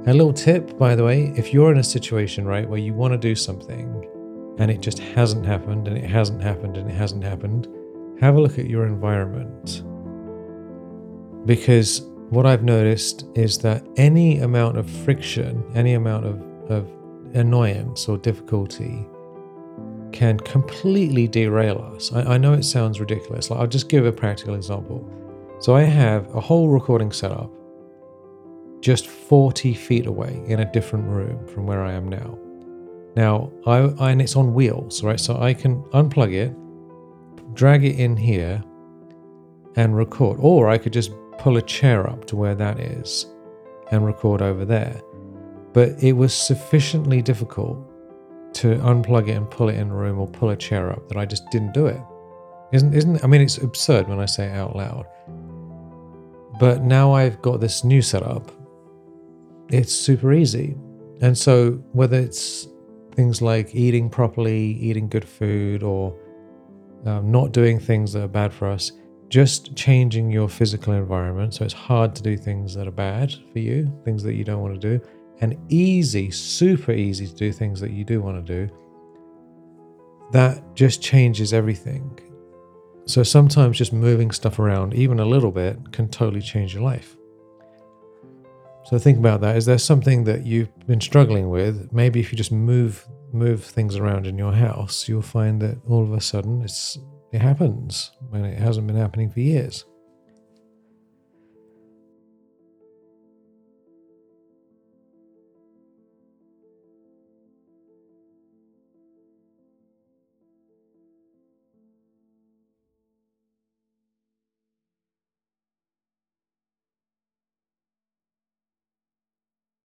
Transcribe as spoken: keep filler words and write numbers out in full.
A little tip, by the way, if you're in a situation, right, where you want to do something and it just hasn't happened and it hasn't happened and it hasn't happened, have a look at your environment. Because what I've noticed is that any amount of friction, any amount of, of annoyance or difficulty can completely derail us. I, I know it sounds ridiculous. Like, I'll just give a practical example. So I have a whole recording setup just forty feet away in a different room from where I am now. Now, I, I and it's on wheels, right? So I can unplug it, drag it in here, and record. Or I could just pull a chair up to where that is and record over there. But it was sufficiently difficult to unplug it and pull it in a room or pull a chair up that I just didn't do it. Isn't isn't I mean, it's absurd when I say it out loud. But now I've got this new setup. It's super easy. And so whether it's things like eating properly, eating good food, or um, not doing things that are bad for us, just changing your physical environment so it's hard to do things that are bad for you, things that you don't want to do, and easy, super easy to do things that you do want to do, that just changes everything. So sometimes just moving stuff around, even a little bit, can totally change your life. So think about that. Is there something that you've been struggling with? Maybe if you just move move things around in your house, you'll find that all of a sudden it's it happens when it hasn't been happening for years.